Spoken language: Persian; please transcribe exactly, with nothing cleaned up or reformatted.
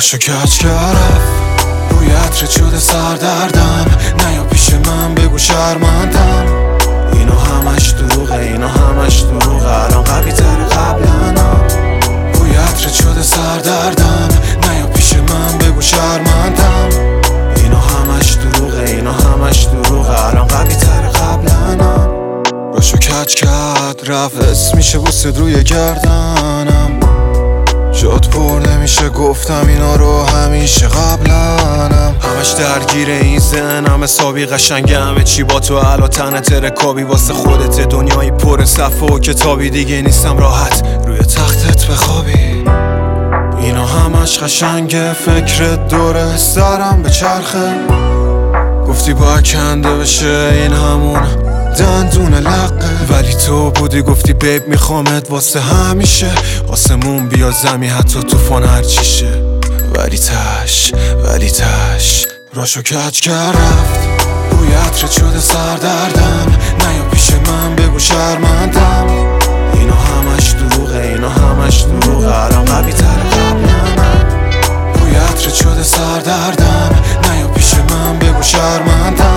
راشو کج کرد روی عطرت شده سردردم. نیا پیش من بگو شرمندم. اینا همش دروغه، اینا همش دروغه. الان قوی تر قبلنم. روی عطرت شده سردردم. نیا پیش من بگو شرمندم. اینا همش دروغه، اینا همش دروغه. الان قوی تر قبلنم. راشو کج کرد رفت اسم میشه بوسید روی گردنم. جات پر نمیشه گفتم اینا رو همیشه قبلنم. همش درگیر این ذهنم حسابی قشنگه همه چی با تو علا تنت رکابی واسه خودت دنیایی پر صفحه و کتابی دیگه نیستم راحت روی تختت بخوابی. اینا همش قشنگه فکرت دوره سرم به چرخه. گفتی باید کنده بشه این همون دندون لقه ولی تو بودی گفتی بیب میخوامت واسه همیشه. آسمون بیا زمی حتی توفان هرچی شه. ولی تش ولی تش راشو کج کرد رفت روی عطرت شده سردردم. نیا پیش من بگو شرمندم. اینا همش دروغه، اینا همش دروغه. الان قوی تر قبلنم. روی عطرت شده سردردم. نیا پیش من بگو شرمندم.